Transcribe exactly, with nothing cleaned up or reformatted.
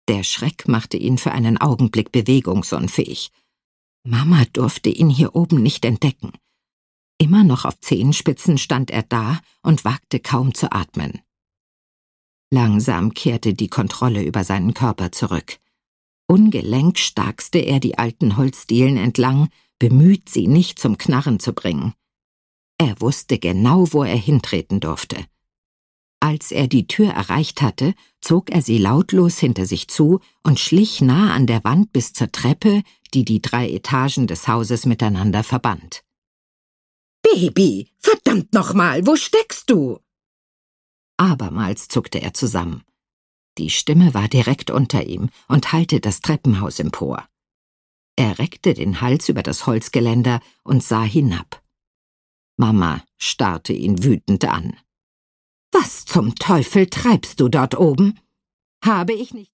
Der Schreck machte ihn für einen Augenblick bewegungsunfähig. Mama durfte ihn hier oben nicht entdecken. Immer noch auf Zehenspitzen stand er da und wagte kaum zu atmen. Langsam kehrte die Kontrolle über seinen Körper zurück. Ungelenkt starkste er die alten Holzdielen entlang, bemüht, sie nicht zum Knarren zu bringen. Er wusste genau, wo er hintreten durfte. Als er die Tür erreicht hatte, zog er sie lautlos hinter sich zu und schlich nah an der Wand bis zur Treppe, die die drei Etagen des Hauses miteinander verband. »Baby, verdammt nochmal, wo steckst du?« Abermals zuckte er zusammen. Die Stimme war direkt unter ihm und hallte das Treppenhaus empor. Er reckte den Hals über das Holzgeländer und sah hinab. Mama starrte ihn wütend an. »Was zum Teufel treibst du dort oben? Habe ich nicht